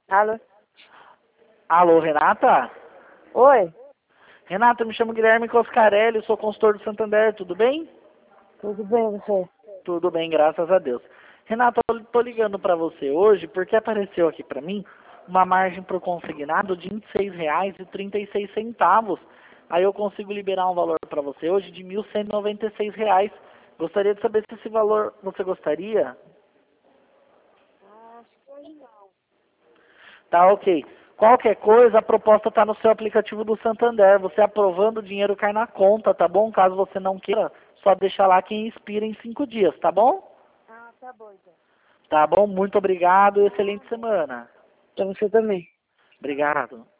Alô? Alô, Renata? Oi? Renata, eu me chamo Guilherme Coscarelli, sou consultor do Santander, tudo bem? Tudo bem, você? Tudo bem, graças a Deus. Renata, eu tô ligando para você hoje porque apareceu aqui para mim uma margem para o consignado de R$ 26,36. Aí eu consigo liberar um valor para você hoje de R$ 1.196. Gostaria de saber se esse valor você gostaria? Ah, acho que hoje não. Tá, ok. Qualquer coisa, a proposta está no seu aplicativo do Santander. Você aprovando, o dinheiro cai na conta, tá bom? Caso você não queira, só deixa lá que expira em 5 dias, tá bom? Ah, tá bom, então. Tá bom? Muito obrigado e excelente semana. Pra você também. Obrigado.